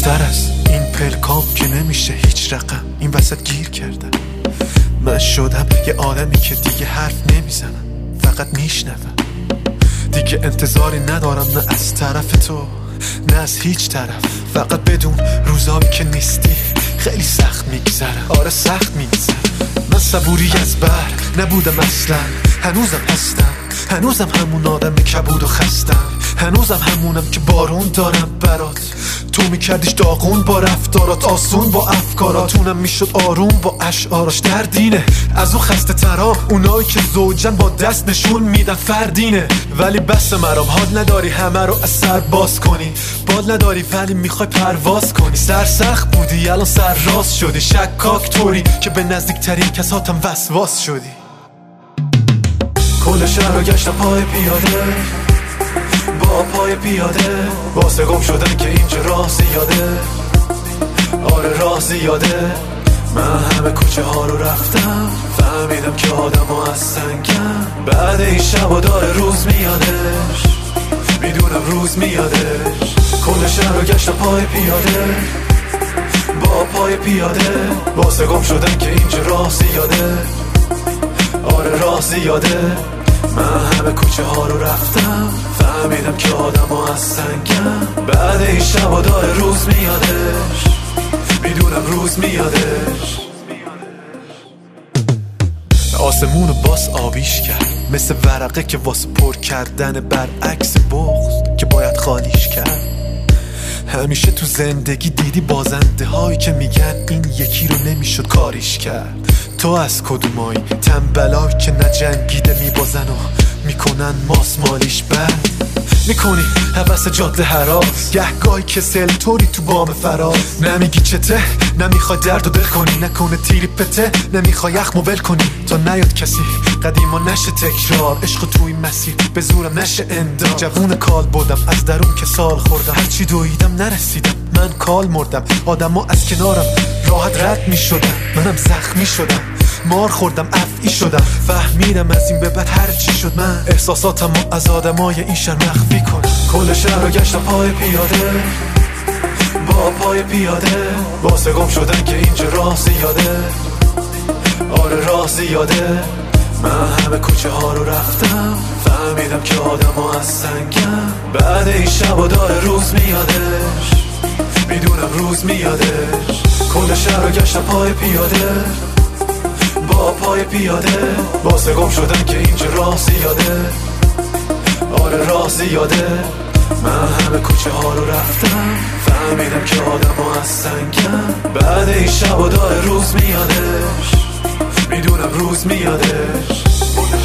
بیشتر از این پلکام که نمیشه هیچ رقم، این وسط گیر کردم. من شدم یه آدمی که دیگه حرف نمیزنم، فقط میشنوم. دیگه انتظاری ندارم، نه از طرف تو نه از هیچ طرف. فقط بدون روزایی که نیستی خیلی سخت میگذره. آره سخت میگذره. من صبوری از بر نبودم اصلا، هنوزم هستم، هنوزم همون آدم کبود و خستم، هنوزم همونم که بارون دارم برات. تو میکردیش داغون با رفتارات، آسون با افکاراتونم میشد آروم با اشعاراش. دردینه از اون خسته ترام، اونایی که زوجن با دست نشون میدن فردینه. ولی بس مرام، حال نداری همه رو از سر باز کنی، بال نداری ولی میخوای پرواز کنی. سرسخت بودی الان سر راست شدی، شکاک طوری که به نزدیکترین کساتم وسواس شدی. کل شهر رو گشتم پای پیاده، با پای پیاده، واسه گم شدن که اینجا راه زیاده. آره راه زیاده. من همه کوچه ها رو رفتم، فهمیدم که آدم ها از سنگم. بعد این شب و داره روز میادش، میدونم روز میادش. کل شهر رو گشتم پای پیاده، با پای پیاده، واسه گم شدن که اینجا راه زیاده. آره راه زیاده. من همه کوچه ها رو رفتم، فهمیدم که آدم ها از سنگم. بعد این شب و داره روز میادش، میدونم روز میادش. آسمون رو باس آبیش کرد، مثل ورقه که واسه پر کردن برعکس بغض که باید خالیش کرد. همیشه تو زندگی دیدی بازنده هایی که میگن این یکی رو نمیشد کاریش کرد. تو از کدومایی تنبلایی که نجنگیده میبازن و میکنن ماسمالیش بد میکنی حوث جاده هراس، گهگاهی که سل طوری تو بام فراز. نمیگی چته، نمیخوای درد و دل کنی، نکنه تیری پته، نمیخوای یخمو ول کنی تا نیاد کسی قدیما نشه تکرار. عشق تو این مسیر به زورم نشه اندار. جوون کال بودم از درون که سال خوردم، هرچی دویدم نرسیدم، من کال مردم. آدما از کنارم راحت رد میشدم، منم زخمی شدم، مار خوردم افعی شدم. فهمیدم از این به بعد هر چی شد من احساساتم از آدمای این شهر مخفی کنم. کل شهر رو گشتم پای پیاده، با پای پیاده، واسه گم شدن که اینجا راه زیاده. آره راه زیاده. من همه کوچه ها رو رفتم، فهمیدم که آدم ها از سنگم. بعد این شب و داره روز میادش، میدونم روز میادش. کل شهر رو گشتم پای پیاده، با پای پیاده، واسه گم شدن که اینجا راه زیاده. آره راه زیاده. من همه کوچه ها رو رفتم، فهمیدم که آدم ها از سنگم. بعد این شب و داره روز میادش، میدونم روز میادش.